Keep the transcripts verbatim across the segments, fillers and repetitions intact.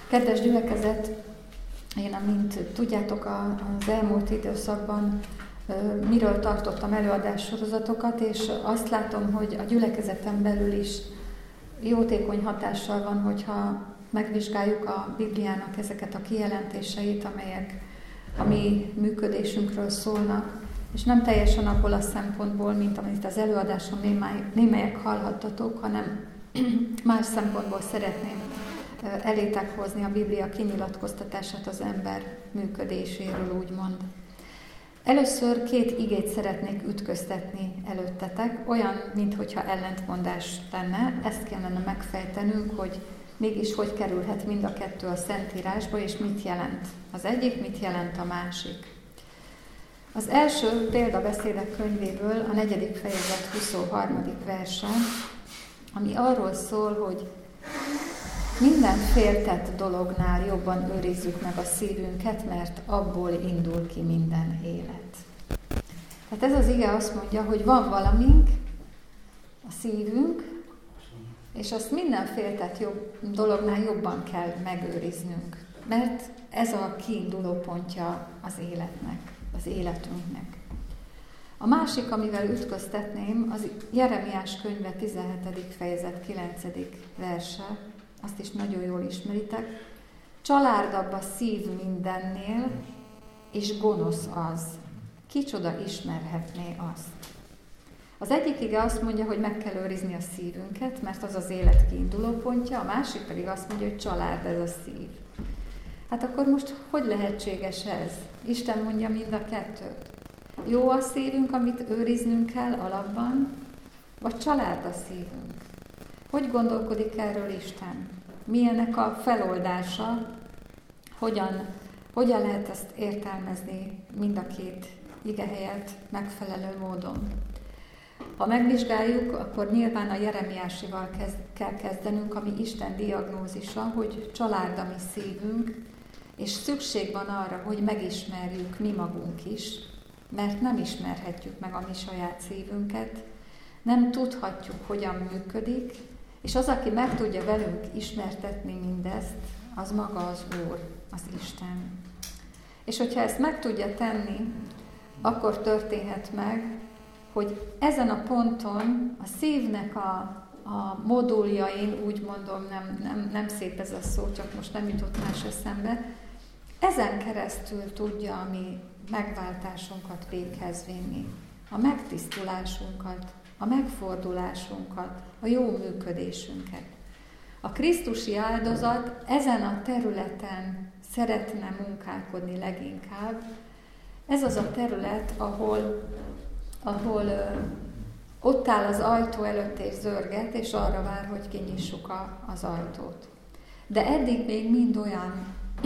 Kedves gyülekezet, én, amint tudjátok, az elmúlt időszakban miről tartottam előadássorozatokat, és azt látom, hogy a gyülekezeten belül is jótékony hatással van, hogyha megvizsgáljuk a Bibliának ezeket a kijelentéseit, amelyek a mi működésünkről szólnak, és nem teljesen abból a szempontból, mint amit az előadáson némelyek hallhattatok, hanem más szempontból szeretném elétek hozni a Biblia kinyilatkoztatását az ember működéséről, úgymond. Először két igét szeretnék ütköztetni előttetek, olyan, minthogyha ellentmondás lenne. Ezt kellene megfejtenünk, hogy mégis hogy kerülhet mind a kettő a Szentírásba, és mit jelent az egyik, mit jelent a másik. Az első példabeszédek könyvéből a negyedik fejezet huszonharmadik verse, ami arról szól, hogy minden féltett dolognál jobban őrizzük meg a szívünket, mert abból indul ki minden élet. Tehát ez az ige azt mondja, hogy van valamink, a szívünk, és azt minden féltett jobb, dolognál jobban kell megőriznünk, mert ez a kiinduló pontja az életnek, az életünknek. A másik, amivel ütköztetném, az Jeremiás könyve tizenhetedik fejezet kilencedik verse, azt is nagyon jól ismeritek. Csalárdabb a szív mindennél, és gonosz az. Kicsoda ismerhetné azt? Az egyik ige azt mondja, hogy meg kell őrizni a szívünket, mert az az élet kiinduló pontja, a másik pedig azt mondja, hogy család ez a szív. Hát akkor most hogy lehetséges ez? Isten mondja mind a kettőt. Jó a szívünk, amit őriznünk kell alapban, vagy család a szívünk? Hogy gondolkodik erről Isten? Milyenek a feloldása? Hogyan, hogyan lehet ezt értelmezni mind a két igehelyet megfelelő módon? Ha megvizsgáljuk, akkor nyilván a Jeremiásival kezd, kell kezdenünk, ami Isten diagnózisa, hogy család a mi szívünk, és szükség van arra, hogy megismerjük mi magunk is, mert nem ismerhetjük meg a mi saját szívünket, nem tudhatjuk, hogyan működik, és az, aki meg tudja velünk ismertetni mindezt, az maga az Úr, az Isten. És hogyha ezt meg tudja tenni, akkor történhet meg, hogy ezen a ponton a szívnek a, a moduljain, úgy mondom, nem, nem, nem szép ez a szó, csak most nem jutott más eszembe, ezen keresztül tudja a mi megváltásunkat véghez vinni, a megtisztulásunkat, a megfordulásunkat, a jó működésünket. A krisztusi áldozat ezen a területen szeretne munkálkodni leginkább. Ez az a terület, ahol, ahol ö, ott áll az ajtó előtt és zörget, és arra vár, hogy kinyissuk a, az ajtót. De eddig még mind olyan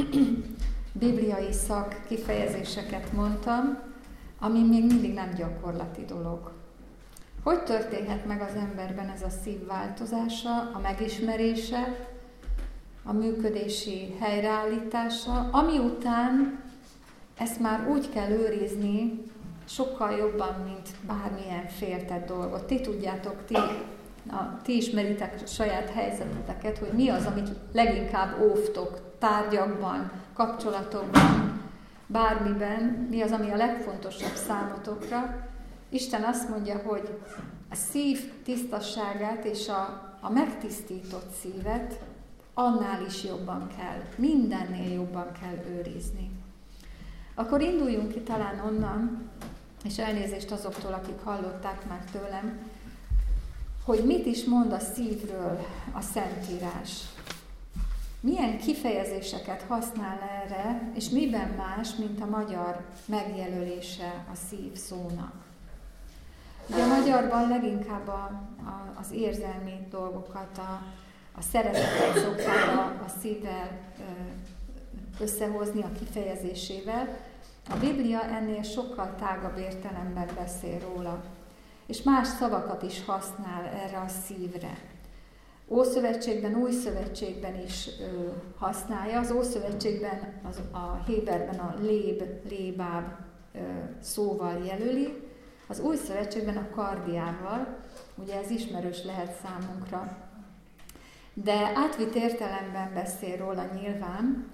bibliai szak kifejezéseket mondtam, ami még mindig nem gyakorlati dolog. Hogy történhet meg az emberben ez a szív változása, a megismerése, a működési helyreállítása, ami után ezt már úgy kell őrizni, sokkal jobban, mint bármilyen féltett dolgot. Ti tudjátok, ti, a, ti ismeritek saját helyzeteteket, hogy mi az, amit leginkább óvtok tárgyakban, kapcsolatokban, bármiben, mi az, ami a legfontosabb számotokra. Isten azt mondja, hogy a szív tisztasságát és a, a megtisztított szívet annál is jobban kell, mindennél jobban kell őrizni. Akkor induljunk ki talán onnan, és elnézést azoktól, akik hallották már tőlem, hogy mit is mond a szívről a Szentírás. Milyen kifejezéseket használ erre, és miben más, mint a magyar megjelölése a szív szónak. Ugye a magyarban leginkább a, a, az érzelmi dolgokat, a, a szeretetet szokták a, a szívvel összehozni a kifejezésével. A Biblia ennél sokkal tágabb értelemben beszél róla, és más szavakat is használ erre a szívre. Ószövetségben, új szövetségben is ö, használja. Az Ószövetségben, az, a Héberben a léb, lébáb ö, szóval jelöli, az új szövetségben a kardiával, ugye ez ismerős lehet számunkra. de átvitt értelemben beszél róla nyilván,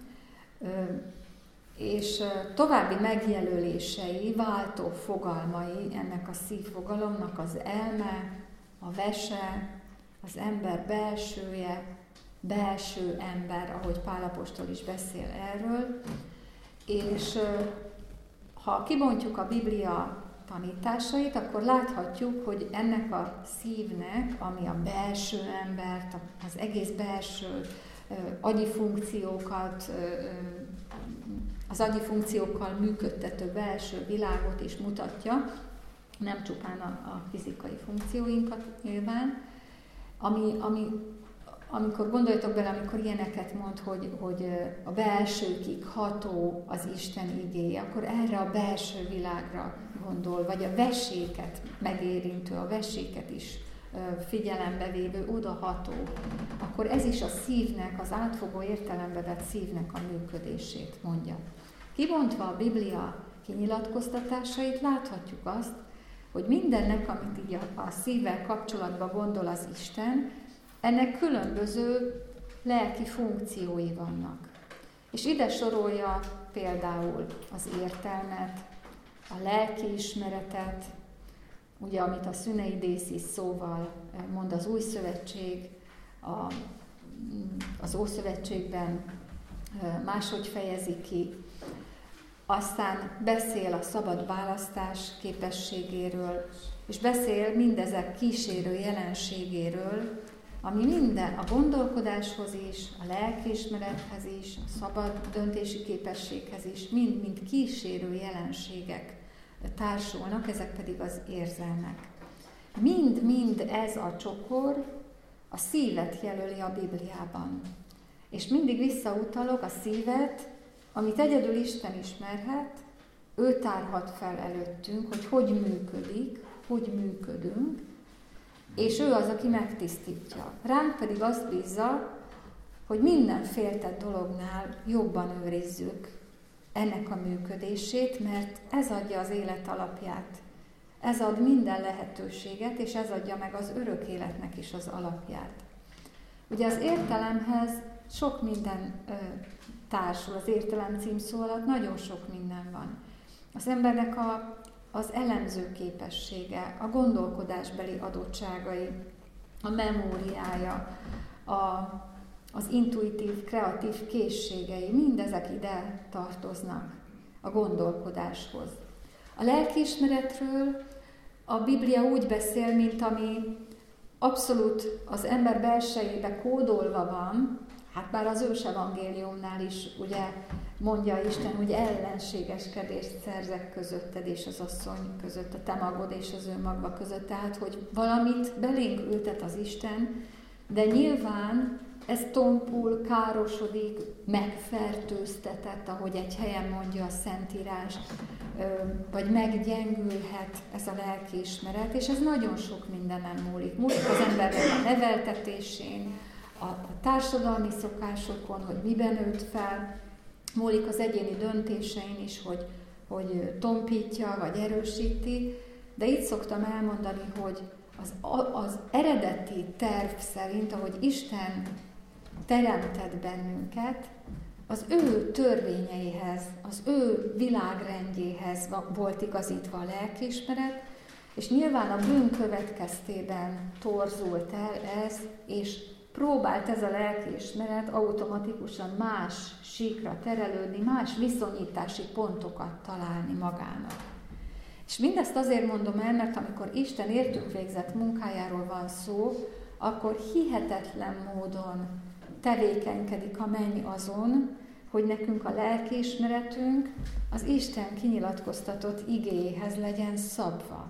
és további megjelölései, váltó fogalmai ennek a szívfogalomnak az elme, a vese, az ember belsője, belső ember, ahogy Pál apostol is beszél erről, és ha kibontjuk a Biblia tanításait, akkor láthatjuk, hogy ennek a szívnek, ami a belső embert, az egész belső agyi funkciókat, az agyi funkciókkal működtető belső világot is mutatja, nem csupán a, a fizikai funkcióinkat nyilván, ami, ami, amikor gondoljatok bele, amikor ilyeneket mond, hogy, hogy a belsőkig ható az Isten igéje, akkor erre a belső világra gondol, vagy a veséket megérintő, a veséket is figyelembe vévő, odaható, akkor ez is a szívnek, az átfogó értelembe vett szívnek a működését mondja. Kibontva a Biblia kinyilatkoztatásait láthatjuk azt, hogy mindennek, amit így a, a szívvel kapcsolatban gondol az Isten, ennek különböző lelki funkciói vannak. És ide sorolja például az értelmet, a lelkiismeretet, ugye, amit a szüneidészis szóval mond az Új Szövetség, a, az Ószövetségben máshogy fejezi ki. Aztán beszél a szabad választás képességéről, és beszél mindezek kísérő jelenségéről, ami minden a gondolkodáshoz is, a lelkiismerethez is, a szabad döntési képességhez is, mind-mind kísérő jelenségek társulnak, ezek pedig az érzelmek. Mind-mind ez a csokor a szívet jelöli a Bibliában. És mindig visszautalok a szívet, amit egyedül Isten ismerhet, ő tárhat fel előttünk, hogy hogy működik, hogy működünk, és ő az, aki megtisztítja. Ránk pedig azt bízza, hogy minden féltett dolognál jobban őrizzük ennek a működését, mert ez adja az élet alapját. Ez ad minden lehetőséget, és ez adja meg az örök életnek is az alapját. Ugye az értelemhez sok minden ö, társul, az értelem címszó alatt nagyon sok minden van. Az embernek a, az elemző képessége, a gondolkodásbeli adottságai, a memóriája, a, az intuitív, kreatív készségei, mindezek ide tartoznak a gondolkodáshoz. A lelkiismeretről a Biblia úgy beszél, mint ami abszolút az ember belsejébe kódolva van, hát bár az ős evangéliumnál is ugye mondja Isten, hogy ellenségeskedést szerzek közötted és az asszony között, a te magod és az ő magva között, tehát hogy valamit belénk ültet az Isten, de nyilván ez tompul, károsodik, megfertőztetett, ahogy egy helyen mondja a Szentírás, vagy meggyengülhet ez a lelkiismeret, és ez nagyon sok mindenen múlik. Múlik az embernek a neveltetésén, a társadalmi szokásokon, hogy miben nőtt fel, múlik az egyéni döntésein is, hogy, hogy tompítja, vagy erősíti, de itt szoktam elmondani, hogy az, az eredeti terv szerint, ahogy Isten teremtett bennünket, az ő törvényeihez, az ő világrendjéhez volt igazítva a lelkiismeret, és nyilván a bűn következtében torzult el ez, és próbált ez a lelkiismeret automatikusan más síkra terelődni, más viszonyítási pontokat találni magának. És mindezt azért mondom el, mert amikor Isten értünk végzett munkájáról van szó, akkor hihetetlen módon tevékenykedik a menny azon, hogy nekünk a lelkiismeretünk az Isten kinyilatkoztatott igéjéhez legyen szabva.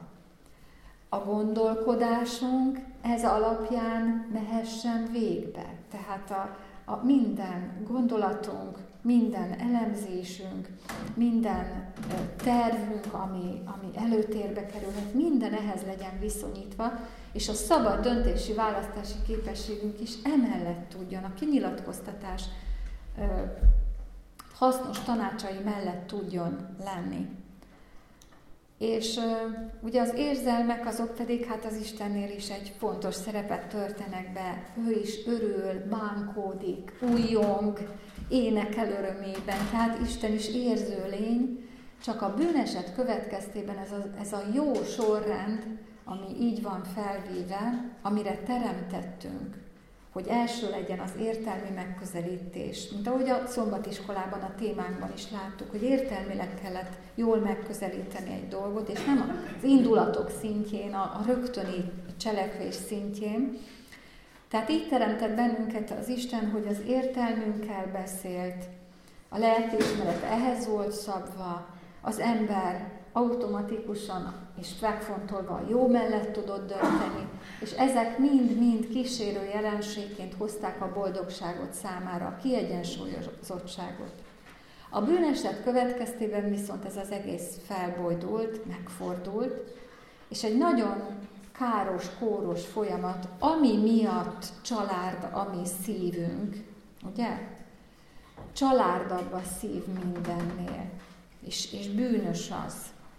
A gondolkodásunk ez alapján mehessen végbe. Tehát a, a minden gondolatunk, minden elemzésünk, minden tervünk, ami, ami előtérbe kerülhet, minden ehhez legyen viszonyítva, és a szabad döntési, választási képességünk is emellett tudjon, a kinyilatkoztatás ö, hasznos tanácsai mellett tudjon lenni. És uh, ugye az érzelmek azok pedig hát az Istennél is egy fontos szerepet töltenek be. Ő is örül, bánkódik, újjong, énekel örömében. Tehát Isten is érző lény, csak a bűneset következtében ez a, ez a jó sorrend, ami így van felvéve, amire teremtettünk, hogy első legyen az értelmi megközelítés. Mint ahogy a szombatiskolában, a témánkban is láttuk, hogy értelmileg kellett jól megközelíteni egy dolgot, és nem az indulatok szintjén, a, a rögtöni cselekvés szintjén. Tehát így teremtett bennünket az Isten, hogy az értelmünkkel beszélt, a lelkiismeret ehhez volt szabva, az ember automatikusan és megfontolva a jó mellett tudott dönteni, és ezek mind-mind kísérő jelenségként hozták a boldogságot számára, a kiegyensúlyozottságot. A bűneset következtében viszont ez az egész felbojdult, megfordult, és egy nagyon káros, kóros folyamat, ami miatt csalárd a mi szívünk, ugye? Csalárdabb a szív mindennél, és, és bűnös az.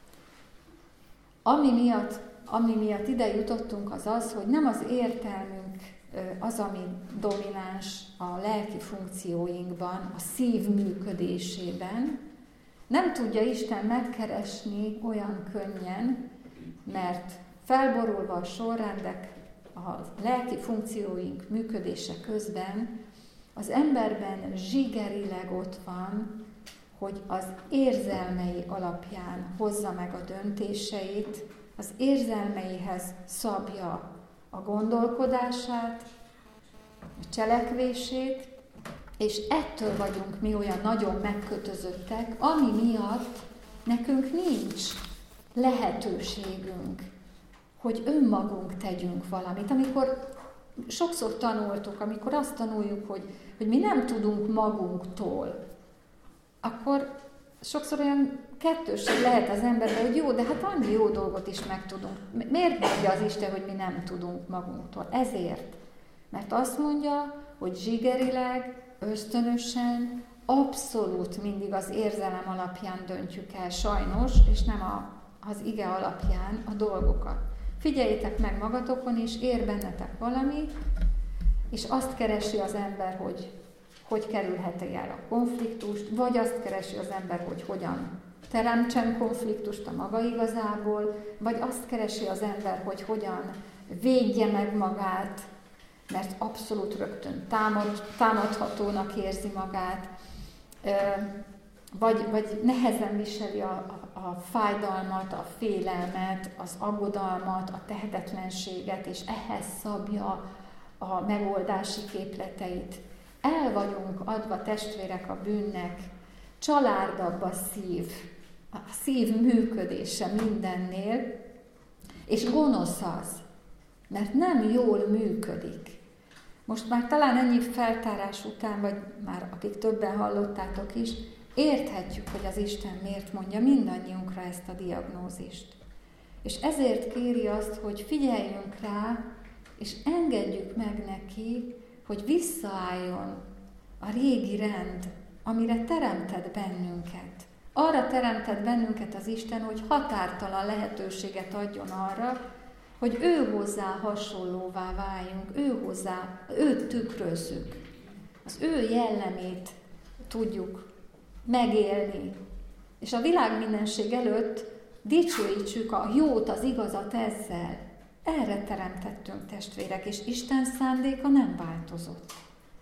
Ami miatt, ami miatt ide jutottunk, az az, hogy nem az értelmünk az, ami domináns a lelki funkcióinkban, a szív működésében. Nem tudja Isten megkeresni olyan könnyen, mert felborulva a sorrendek, a lelki funkcióink működése közben az emberben zsigerileg ott van, hogy az érzelmei alapján hozza meg a döntéseit, az érzelmeihez szabja a gondolkodását, a cselekvését, és ettől vagyunk mi olyan nagyon megkötözöttek, ami miatt nekünk nincs lehetőségünk, hogy önmagunk tegyünk valamit. Amikor sokszor tanultuk, amikor azt tanuljuk, hogy, hogy mi nem tudunk magunktól, akkor sokszor olyan kettősség lehet az emberben, hogy jó, de hát annyi jó dolgot is megtudunk. Miért mondja az Isten, hogy mi nem tudunk magunktól? Ezért. Mert azt mondja, hogy zsigerileg, ösztönösen, abszolút mindig az érzelem alapján döntjük el, sajnos, és nem a, az ige alapján a dolgokat. Figyeljétek meg magatokon, és ér bennetek valami, és azt keresi az ember, hogy hogy kerülhet el a konfliktust, vagy azt keresi az ember, hogy hogyan teremtsen konfliktust a maga igazából, vagy azt keresi az ember, hogy hogyan védje meg magát, mert abszolút rögtön támad, támadhatónak érzi magát, vagy, vagy nehezen viseli a, a, a fájdalmat, a félelmet, az aggodalmat, a tehetetlenséget, és ehhez szabja a megoldási képleteit. El vagyunk adva, testvérek, a bűnnek, csalárdabb a szív, a szív működése mindennél, és gonosz az, mert nem jól működik. Most már talán ennyi feltárás után, vagy már akik többen hallottátok is, érthetjük, hogy az Isten miért mondja mindannyiunkra ezt a diagnózist. És ezért kéri azt, hogy figyeljünk rá, és engedjük meg neki, hogy visszaálljon a régi rend, amire teremtett bennünket. Arra teremtett bennünket az Isten, hogy határtalan lehetőséget adjon arra, hogy ő hozzá hasonlóvá váljunk, ő hozzá, őt tükrözzük. Az ő jellemét tudjuk megélni. És a világ mindenség előtt dicsőítsük a jót, az igazat ezzel. Erre teremtettünk, testvérek, és Isten szándéka nem változott.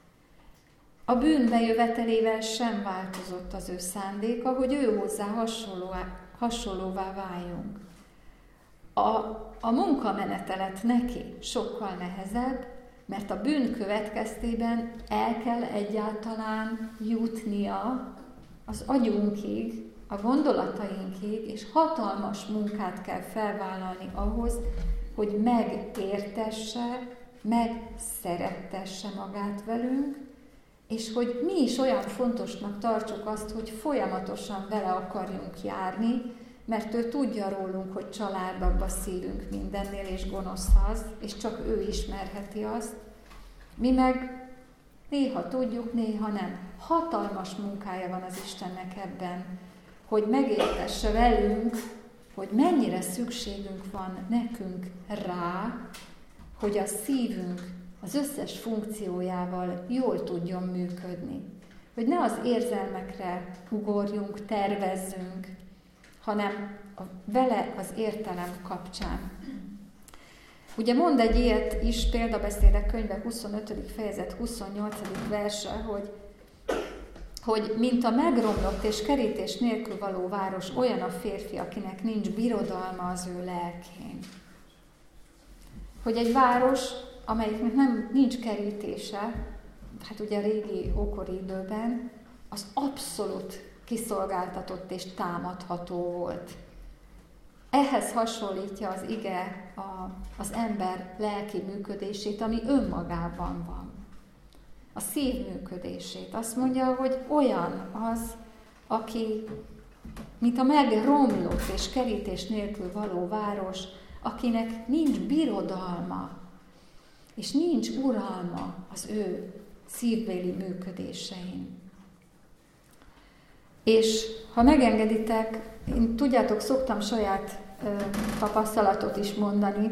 A bűn bejövetelével sem változott az ő szándéka, hogy ő hozzá hasonlóvá, hasonlóvá váljunk. A, a munkamenetelet neki sokkal nehezebb, mert a bűn következtében el kell egyáltalán jutnia az agyunkig, a gondolatainkig, és hatalmas munkát kell felvállalni ahhoz, hogy megértesse, megszerettesse magát velünk, és hogy mi is olyan fontosnak tartsuk azt, hogy folyamatosan vele akarjunk járni, mert ő tudja rólunk, hogy családban a szívünk mindennél, és gonosz az, és csak ő ismerheti azt. Mi meg néha tudjuk, néha nem. Hatalmas munkája van az Istennek ebben, hogy megértesse velünk, hogy mennyire szükségünk van nekünk rá, hogy a szívünk az összes funkciójával jól tudjon működni. Hogy ne az érzelmekre ugorjunk, tervezzünk, hanem a, vele az értelem kapcsán. Ugye mond egy ilyet is, Példabeszédek könyve huszonötödik fejezet huszonnyolcadik verse, hogy, hogy mint a megromlott és kerítés nélkül való város, olyan a férfi, akinek nincs birodalma az ő lelkén. Hogy egy város, amelyiknek nem, nincs kerítése, hát ugye a régi ókori időben, az abszolút kiszolgáltatott és támadható volt. Ehhez hasonlítja az ige a, az ember lelki működését, ami önmagában van. A szív működését. Azt mondja, hogy olyan az, aki, mint a megromlott és kerítés nélkül való város, akinek nincs birodalma, és nincs uralma az ő szívbéli működésein. És ha megengeditek, én tudjátok, szoktam saját ö, tapasztalatot is mondani,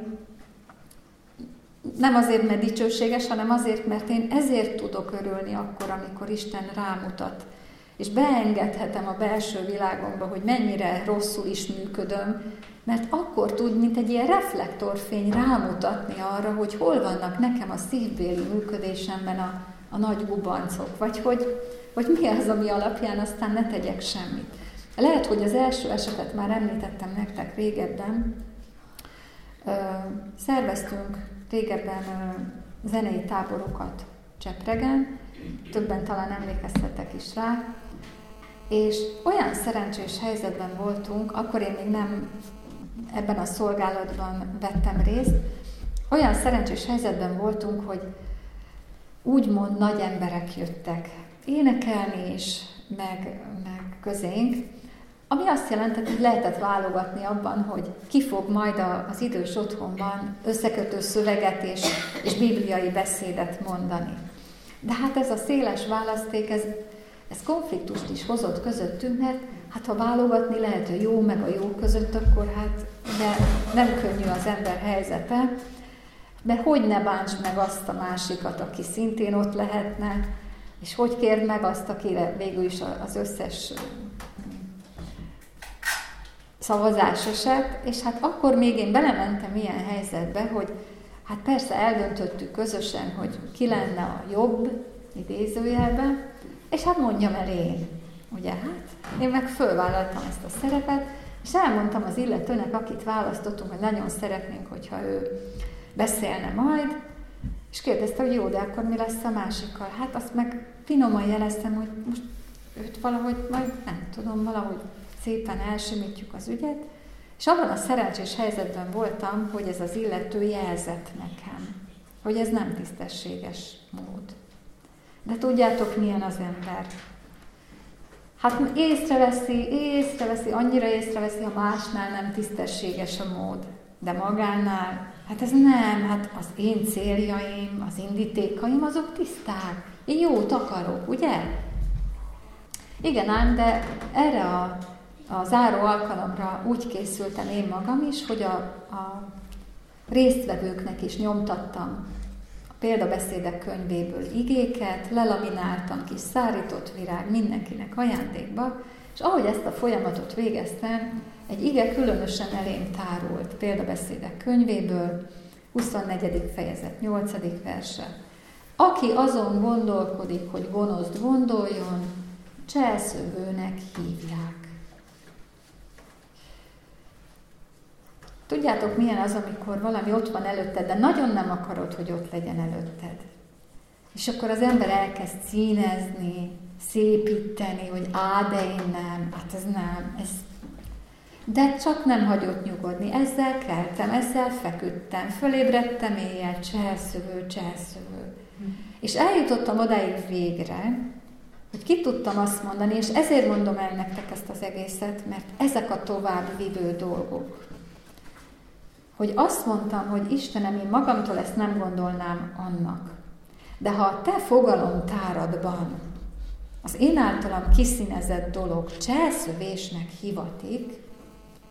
nem azért, mert dicsőséges, hanem azért, mert én ezért tudok örülni akkor, amikor Isten rámutat, és beengedhetem a belső világomba, hogy mennyire rosszul is működöm, mert akkor tud, mint egy ilyen reflektorfény rámutatni arra, hogy hol vannak nekem a szívbéli működésemben a, a nagy gubancok, vagy hogy, hogy mi az, ami alapján aztán ne tegyek semmit. Lehet, hogy az első esetet már említettem nektek régebben. Szerveztünk régebben zenei táborokat Csepregen, többen talán emlékeztetek is rá, és olyan szerencsés helyzetben voltunk, akkor én még nem ebben a szolgálatban vettem részt, olyan szerencsés helyzetben voltunk, hogy úgymond nagy emberek jöttek énekelni is, meg, meg közénk, ami azt jelentett, hogy lehetett válogatni abban, hogy ki fog majd az idős otthonban összekötő szöveget és, és bibliai beszédet mondani. De hát ez a széles választék, ez, ez konfliktust is hozott közöttünk, mert hát ha válogatni lehet a jó meg a jó között, akkor hát de nem könnyű az ember helyzete, mert hogy ne bántsd meg azt a másikat, aki szintén ott lehetne, és hogy kérd meg azt, akire végül is az összes szavazás esett, és hát akkor még én belementem ilyen helyzetbe, hogy hát persze eldöntöttük közösen, hogy ki lenne a jobb, idézőjelben, és hát mondjam el én, ugye hát. Én meg fölvállaltam ezt a szerepet, és elmondtam az illetőnek, akit választottunk, hogy nagyon szeretnénk, hogyha ő beszélne majd, és kérdezte, hogy jó, de akkor mi lesz a másikkal? Hát azt meg finoman jeleztem, hogy most őt valahogy, majd nem tudom, valahogy szépen elsimítjuk az ügyet, és abban a szerencsés helyzetben voltam, hogy ez az illető jelzett nekem, hogy ez nem tisztességes mód. De tudjátok, milyen az ember? Hát észreveszi, észreveszi, annyira észreveszi, ha másnál nem tisztességes a mód. De magánál, hát ez nem, hát az én céljaim, az indítékaim, azok tiszták. Én jót akarok, ugye? Igen ám, de erre a, a záró alkalomra úgy készültem én magam is, hogy a, a résztvevőknek is nyomtattam a Példabeszédek könyvéből igéket, lelamináltam kis szárított virág mindenkinek ajándékba, és ahogy ezt a folyamatot végeztem, egy ige különösen elém tárult Példabeszédek könyvéből, huszonnegyedik fejezet, nyolcadik verse. Aki azon gondolkodik, hogy gonoszt gondoljon, cselszövőnek hívják. Tudjátok, milyen az, amikor valami ott van előtted, de nagyon nem akarod, hogy ott legyen előtted. És akkor az ember elkezd színezni, szépíteni, hogy á, de én nem, hát ez nem, ez... De csak nem hagyott nyugodni, ezzel keltem, ezzel feküdtem, fölébredtem éjjel, cselszövő, cselszövő. Hmm. És eljutottam odáig végre, hogy ki tudtam azt mondani, és ezért mondom el nektek ezt az egészet, mert ezek a tovább vívő dolgok. Hogy azt mondtam, hogy Istenem, én magamtól ezt nem gondolnám annak. De ha a te fogalomtáradban az én általam kiszínezett dolog cselszövésnek hivatik,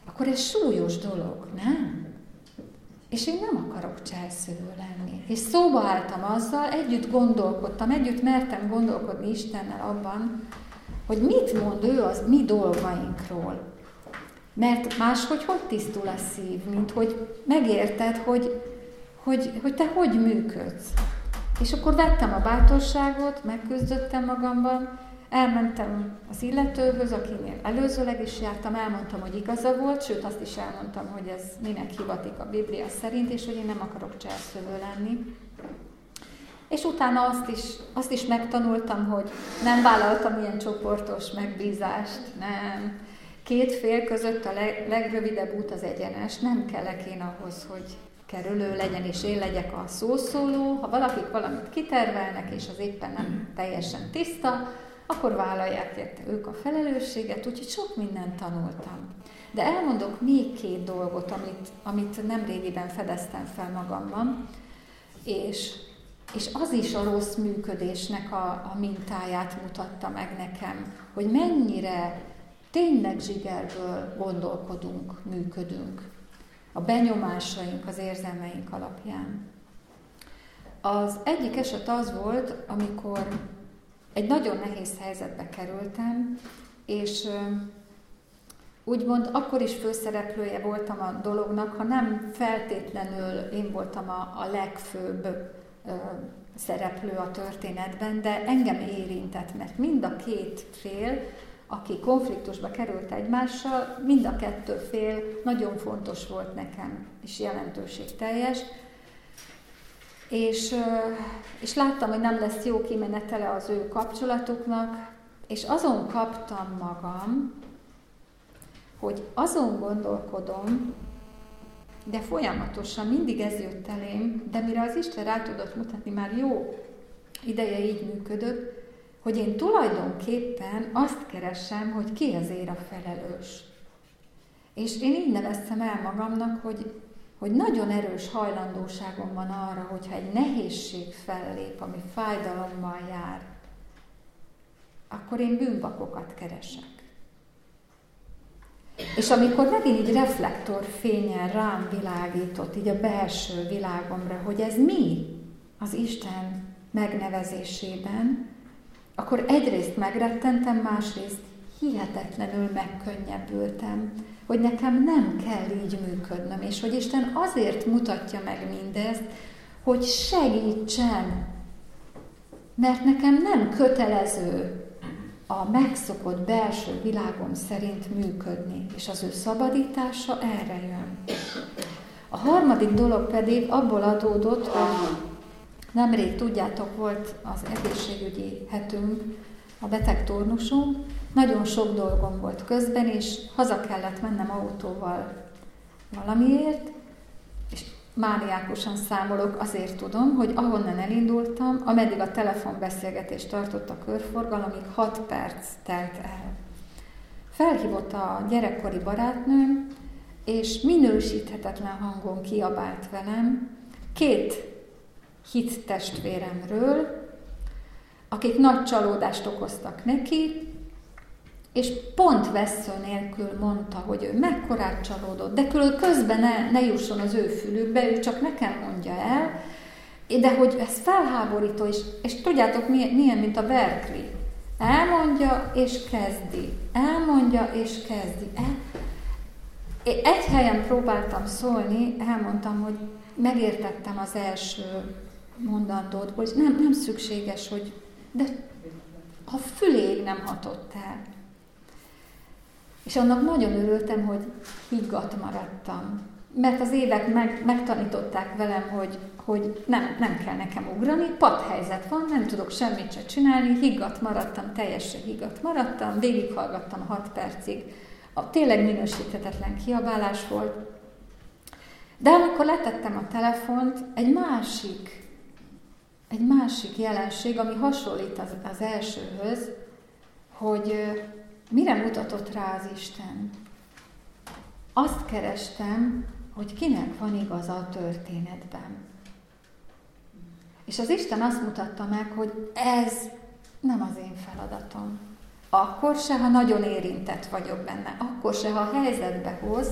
akkor ez súlyos dolog, nem? És én nem akarok cselszövő lenni. És szóba álltam azzal, együtt gondolkodtam, együtt mertem gondolkodni Istennel abban, hogy mit mond ő az mi dolgainkról. Mert máshogy hogy tisztul a szív, mint hogy megérted, hogy, hogy, hogy te hogy működsz. És akkor vettem a bátorságot, megküzdöttem magamban, elmentem az illetőhöz, akinél előzőleg is jártam, elmondtam, hogy igaza volt, sőt azt is elmondtam, hogy ez minek hivatik a Biblia szerint, és hogy én nem akarok cselszövő lenni. És utána azt is, azt is megtanultam, hogy nem vállaltam ilyen csoportos megbízást, nem. Két fél között a leg, legrövidebb út az egyenes, nem kellek én ahhoz, hogy kerülő legyen, és én legyek a szószóló. Ha valakik valamit kitervelnek, és az éppen nem teljesen tiszta, akkor vállalják érte ők a felelősséget, úgyhogy sok mindent tanultam. De elmondok még két dolgot, amit, amit nemrégiben fedeztem fel magamban, és, és az is a rossz működésnek a, a mintáját mutatta meg nekem, hogy mennyire tényleg zsigerből gondolkodunk, működünk. A benyomásaink, az érzelmeink alapján. Az egyik eset az volt, amikor egy nagyon nehéz helyzetbe kerültem, és úgymond akkor is főszereplője voltam a dolognak, ha nem feltétlenül én voltam a, a legfőbb ö, szereplő a történetben, de engem érintett, mert mind a két fél, aki konfliktusba került egymással, mind a kettő fél nagyon fontos volt nekem, és jelentőségteljes. És, és láttam, hogy nem lesz jó kimenetele az ő kapcsolatuknak, és azon kaptam magam, hogy azon gondolkodom, de folyamatosan mindig ez jött elém, de mire az Isten rá tudott mutatni, már jó ideje így működött, hogy én tulajdonképpen azt keresem, hogy ki ezért a felelős. És én így neveztem el magamnak, hogy, hogy nagyon erős hajlandóságom van arra, hogyha egy nehézség fellép, ami fájdalommal jár, akkor én bűnbakokat keresek. És amikor megint így reflektorfényen rám világított, így a belső világomra, hogy ez mi az Isten megnevezésében, akkor egyrészt megrettentem, másrészt hihetetlenül megkönnyebbültem, hogy nekem nem kell így működnöm, és hogy Isten azért mutatja meg mindezt, hogy segítsen, mert nekem nem kötelező a megszokott belső világom szerint működni, és az ő szabadítása erre jön. A harmadik dolog pedig abból adódott, hogy nemrég, tudjátok, volt az egészségügyi hetünk, a betegtornusunk, nagyon sok dolgom volt közben, és haza kellett mennem autóval valamiért, és mániákusan számolok, azért tudom, hogy ahonnan elindultam, ameddig a telefonbeszélgetést tartott a körforgalomig, hat perc telt el. Felhívott a gyerekkori barátnőm, és minősíthetetlen hangon kiabált velem két hit testvéremről, akik nagy csalódást okoztak neki, és pont vessző nélkül mondta, hogy ő mekkorát csalódott, de közben ne, ne jusson az ő fülükbe, ő csak nekem mondja el, de hogy ez felháborító, és, és tudjátok, milyen, milyen, mint a Berkeley. Elmondja, és kezdi. Elmondja, és kezdi. El... Egy helyen próbáltam szólni, elmondtam, hogy megértettem az első mondandótból, hogy nem, nem szükséges, hogy... De a füléig nem hatott el. És annak nagyon örültem, hogy higgadt maradtam. Mert az évek meg, megtanították velem, hogy, hogy nem, nem kell nekem ugrani, padhelyzet van, nem tudok semmit se csinálni, higgadt maradtam, teljesen higgadt maradtam, végighallgattam hat percig. A tényleg minősíthetetlen kiabálás volt. De amikor letettem a telefont, egy másik, egy másik jelenség, ami hasonlít az, az elsőhöz, hogy mire mutatott rá az Isten? Azt kerestem, hogy kinek van igaza a történetben. És az Isten azt mutatta meg, hogy ez nem az én feladatom. Akkor se, ha nagyon érintett vagyok benne, akkor se, ha helyzetbe hoz,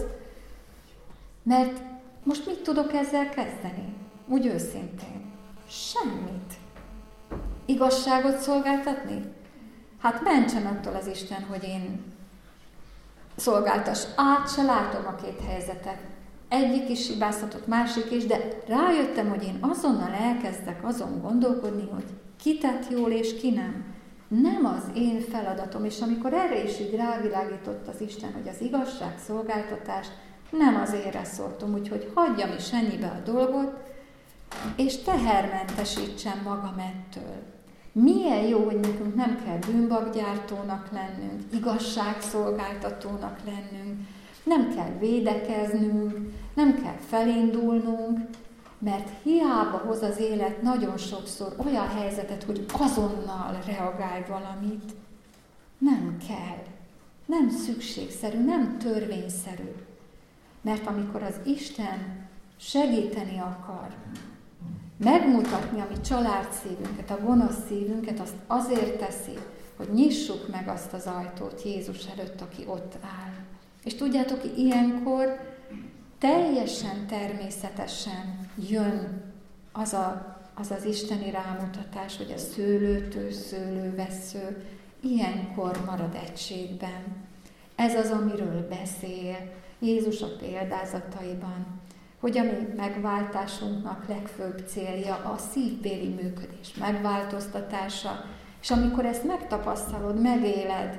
mert most mit tudok ezzel kezdeni? Úgy őszintén. Semmit. Igazságot szolgáltatni? Hát mentsen attól az Isten, hogy én szolgáltass. Át se látom a két helyzetet. Egyik is hibázhatott, másik is, de rájöttem, hogy én azonnal elkezdek azon gondolkodni, hogy ki tett jól és ki nem. Nem az én feladatom, és amikor erre is így rávilágított az Isten, hogy az igazságszolgáltatás nem az érre szóltam, úgyhogy hagyjam is ennyibe a dolgot, és tehermentesítsem magam ettől. Milyen jó, hogy nekünk nem kell bűnbakgyártónak lennünk, igazságszolgáltatónak lennünk, nem kell védekeznünk, nem kell felindulnunk, mert hiába hoz az élet nagyon sokszor olyan helyzetet, hogy azonnal reagálj valamit. Nem kell. Nem szükségszerű, nem törvényszerű. Mert amikor az Isten segíteni akar, megmutatni a mi családszívünket, a gonosz szívünket, azt azért teszi, hogy nyissuk meg azt az ajtót Jézus előtt, aki ott áll. És tudjátok, ilyenkor teljesen természetesen jön az, a, az az isteni rámutatás, hogy a szőlőtől szőlő vesző ilyenkor marad egységben. Ez az, amiről beszél Jézus a példázataiban, hogy a mi megváltásunknak legfőbb célja a szívbéli működés megváltoztatása, és amikor ezt megtapasztalod, megéled,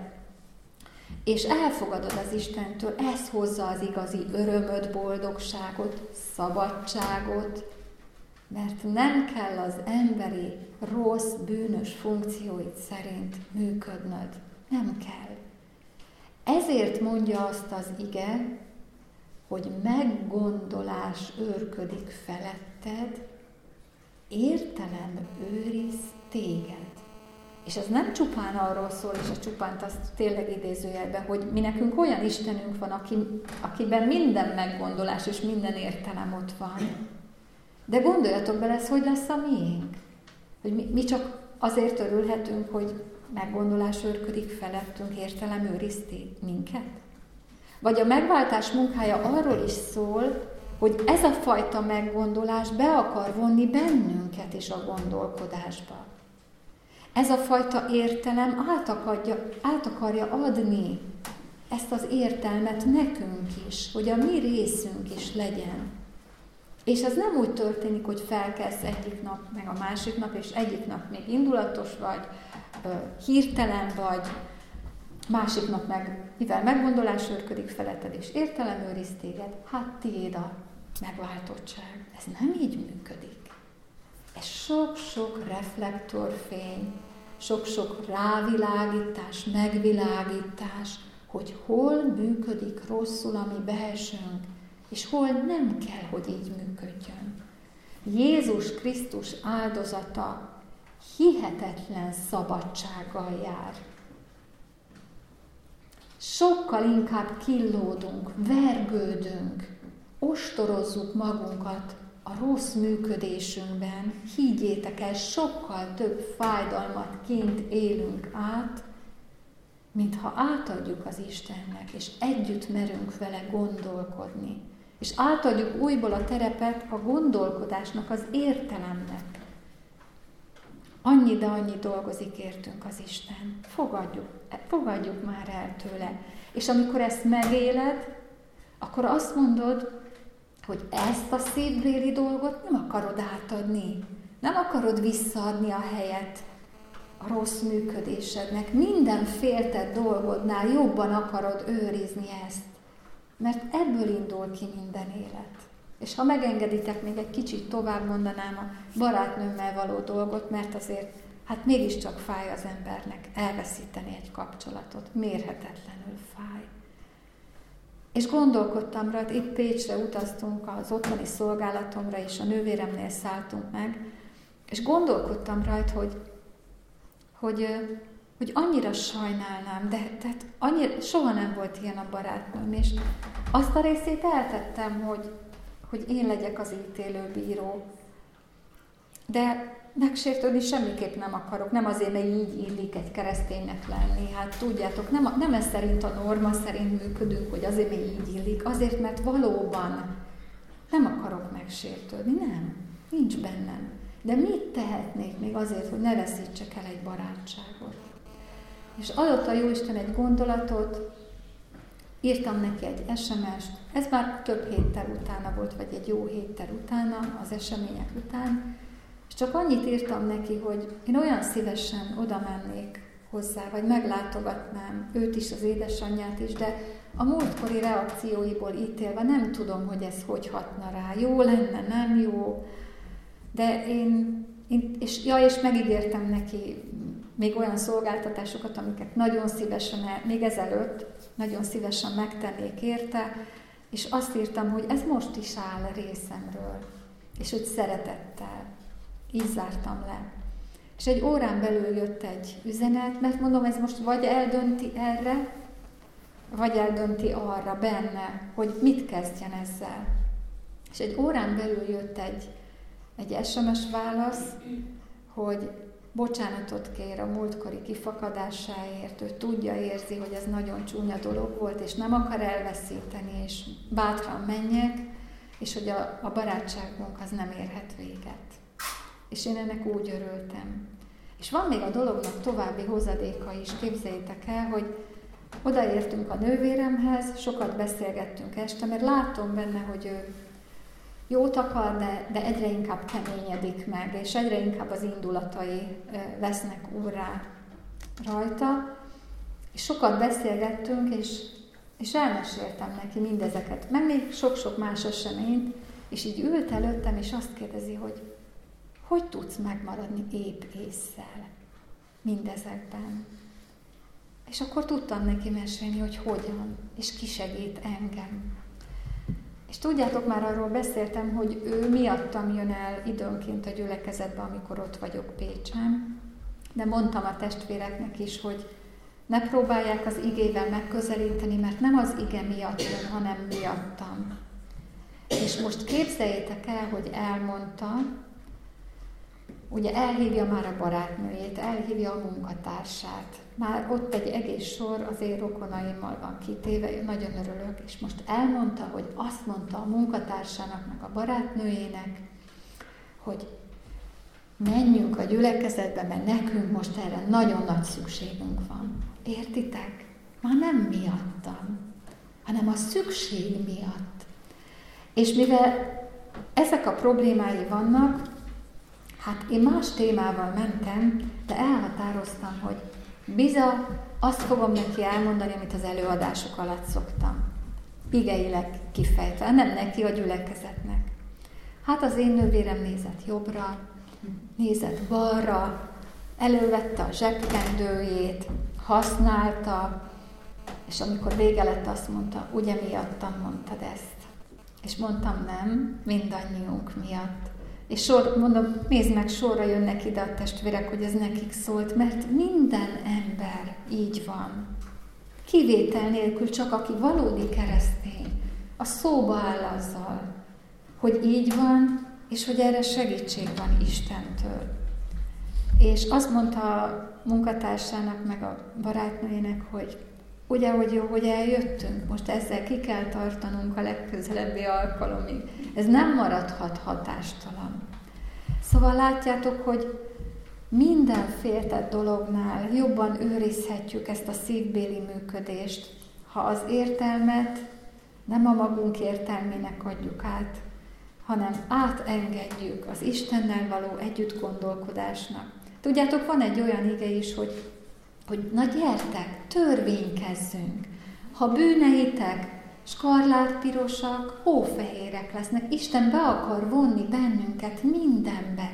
és elfogadod az Istentől, ez hozza az igazi örömöt, boldogságot, szabadságot, mert nem kell az emberi, rossz, bűnös funkcióid szerint működnöd. Nem kell. Ezért mondja azt az ige, hogy meggondolás őrködik feletted, értelem őriz téged. És ez nem csupán arról szól, és a csupán azt tényleg idézőjelben, hogy mi nekünk olyan Istenünk van, aki, akiben minden meggondolás és minden értelem ott van. De gondoljatok bele, ez hogy lesz a miénk? Hogy mi, mi csak azért örülhetünk, hogy meggondolás őrködik felettünk, értelem őrizti minket? Vagy a megváltás munkája arról is szól, hogy ez a fajta meggondolás be akar vonni bennünket is a gondolkodásba. Ez a fajta értelem át akarja, át akarja adni ezt az értelmet nekünk is, hogy a mi részünk is legyen. És ez nem úgy történik, hogy felkelsz egyik nap, meg a másik nap, és egyik nap még indulatos vagy, hirtelen vagy, másik nap meg, mivel meggondolás őrködik feletted, és értelem őriz téged, hát tiéd a megváltottság. Ez nem így működik. Ez sok-sok reflektorfény, sok-sok rávilágítás, megvilágítás, hogy hol működik rosszul a mi belsőnk, és hol nem kell, hogy így működjön. Jézus Krisztus áldozata hihetetlen szabadsággal jár. Sokkal inkább killódunk, vergődünk, ostorozzuk magunkat a rossz működésünkben, higgyétek el, sokkal több fájdalmat kint élünk át, mintha átadjuk az Istennek, és együtt merünk vele gondolkodni. És átadjuk újból a terepet a gondolkodásnak, az értelemnek. Annyi, de annyi dolgozik értünk az Isten. Fogadjuk, fogadjuk már el tőle. És amikor ezt megéled, akkor azt mondod, hogy ezt a szívbéli dolgot nem akarod átadni. Nem akarod visszaadni a helyet a rossz működésednek. Minden féltett dolgodnál jobban akarod őrizni ezt. Mert ebből indul ki minden élet. És ha megengeditek, még egy kicsit tovább mondanám a barátnőmmel való dolgot, mert azért hát mégiscsak fáj az embernek elveszíteni egy kapcsolatot. Mérhetetlenül fáj. És gondolkodtam rajta, itt Pécsre utaztunk az otthoni szolgálatomra, és a nővéremnél szálltunk meg, és gondolkodtam rajta, hogy, hogy, hogy annyira sajnálnám, de tehát annyira, soha nem volt ilyen a barátnőm, és azt a részét eltettem, hogy, hogy én legyek az ítélő bíró. De megsértődni semmiképp nem akarok, nem azért, mert így illik egy kereszténynek lenni. Hát tudjátok, nem, nem ez szerint a norma szerint működünk, hogy azért, mert így illik, azért, mert valóban nem akarok megsértődni, nem, nincs bennem. De mit tehetnék még azért, hogy ne veszítsek el egy barátságot? És adott a Jóisten egy gondolatot, írtam neki egy es em est, ez már több héttel utána volt, vagy egy jó héttel utána, az események után, és csak annyit írtam neki, hogy én olyan szívesen oda mennék hozzá, vagy meglátogatnám őt is, az édesanyját is, de a múltkori reakcióiból ítélve nem tudom, hogy ez hogy hatna rá. Jó lenne, nem jó, de én, én és, ja, és megígértem neki még olyan szolgáltatásokat, amiket nagyon szívesen, még ezelőtt nagyon szívesen megtennék érte, és azt írtam, hogy ez most is áll részemről, és hogy szeretettel. Így zártam le. És egy órán belül jött egy üzenet, mert mondom, ez most vagy eldönti erre, vagy eldönti arra benne, hogy mit kezdjen ezzel. És egy órán belül jött egy, egy es em es válasz, hogy bocsánatot kér a múltkori kifakadásáért, ő tudja, érzi, hogy ez nagyon csúnya dolog volt, és nem akar elveszíteni, és bátran menjek, és hogy a, a barátságunk az nem érhet véget. És én ennek úgy örültem. És van még a dolognak további hozadéka is, képzeljétek el, hogy odaértünk a nővéremhez, sokat beszélgettünk este, mert látom benne, hogy ő jót akar, de, de egyre inkább keményedik meg, és egyre inkább az indulatai vesznek úrrá rajta. És sokat beszélgettünk, és, és elmeséltem neki mindezeket, meg még sok-sok más eseményt, és így ült előttem, és azt kérdezi, hogy hogy tudsz megmaradni épp ésszel mindezekben. És akkor tudtam neki mesélni, hogy hogyan, és ki segít engem. És tudjátok, már arról beszéltem, hogy ő miattam jön el időnként a gyülekezetbe, amikor ott vagyok Pécsen. De mondtam a testvéreknek is, hogy ne próbálják az igével megközelíteni, mert nem az ige miatt jön, hanem miattam. És most képzeljétek el, hogy elmondta, ugye elhívja már a barátnőjét, elhívja a munkatársát. Már ott egy egész sor az én rokonaimmal van kitéve, nagyon örülök. És most elmondta, hogy azt mondta a munkatársának, meg a barátnőjének, hogy menjünk a gyülekezetbe, mert nekünk most erre nagyon nagy szükségünk van. Értitek? Már nem miattam, hanem a szükség miatt. És mivel ezek a problémái vannak, hát én más témával mentem, de elhatároztam, hogy biza, azt fogom neki elmondani, amit az előadások alatt szoktam. Igeileg kifejtve, nem neki, a gyülekezetnek. Hát az én nővérem nézett jobbra, nézett balra, elővette a zsebkendőjét, használta, és amikor vége lett, azt mondta, ugye miattam mondtad ezt? És mondtam, nem, mindannyiunk miatt. És sor, mondom, nézd meg, sorra jönnek ide a testvérek, hogy ez nekik szólt, mert minden ember így van. Kivétel nélkül csak aki valódi keresztény, a szóba áll azzal, hogy így van, és hogy erre segítség van Istentől. És azt mondta a munkatársának, meg a barátnőjének, hogy ugye, hogy jó, hogy eljöttünk, most ezzel ki kell tartanunk a legközelebbi alkalomig. Ez nem maradhat hatástalan. Szóval látjátok, hogy minden féltett dolognál jobban őrizhetjük ezt a szívbéli működést, ha az értelmet nem a magunk értelmének adjuk át, hanem átengedjük az Istennel való együtt gondolkodásnak. Tudjátok, van egy olyan ige is, hogy, hogy na gyertek, törvénykezzünk. Ha bűneitek skarlátpirosak, hófehérek lesznek. Isten be akar vonni bennünket mindenbe.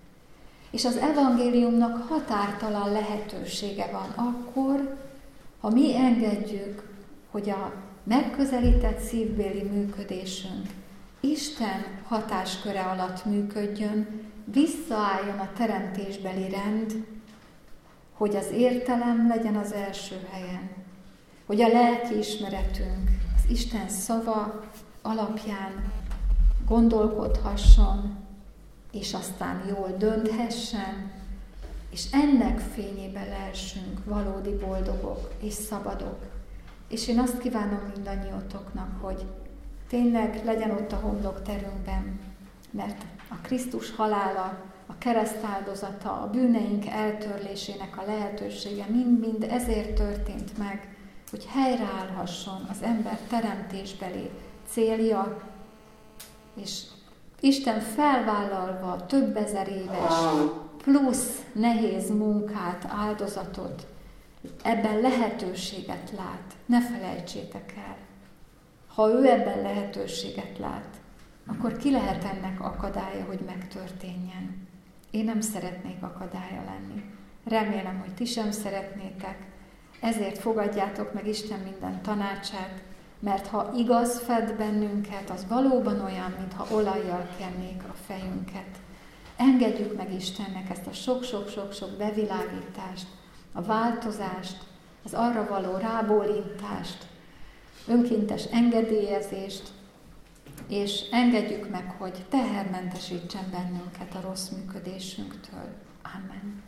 És az evangéliumnak határtalan lehetősége van akkor, ha mi engedjük, hogy a megközelített szívbéli működésünk Isten hatásköre alatt működjön, visszaálljon a teremtésbeli rend, hogy az értelem legyen az első helyen, hogy a lelkiismeretünk az Isten szava alapján gondolkodhasson, és aztán jól dönthessen, és ennek fényében lehessünk valódi boldogok és szabadok. És én azt kívánom mindannyiótoknak, hogy tényleg legyen ott a homlokterünkben, mert a Krisztus halála, a kereszt áldozata, a bűneink eltörlésének a lehetősége mind-mind ezért történt meg, hogy helyreállhasson az ember teremtésbeli célja, és Isten felvállalva több ezer éves plusz nehéz munkát, áldozatot, ebben lehetőséget lát. Ne felejtsétek el. Ha ő ebben lehetőséget lát, akkor ki lehet ennek akadálya, hogy megtörténjen? Én nem szeretnék akadálya lenni. Remélem, hogy ti sem szeretnétek. Ezért fogadjátok meg Isten minden tanácsát, mert ha igaz fed bennünket, az valóban olyan, mintha olajjal kennék a fejünket. Engedjük meg Istennek ezt a sok-sok-sok-sok bevilágítást, a változást, az arra való rábólintást, önkéntes engedélyezést, és engedjük meg, hogy tehermentesítsen bennünket a rossz működésünktől. Amen.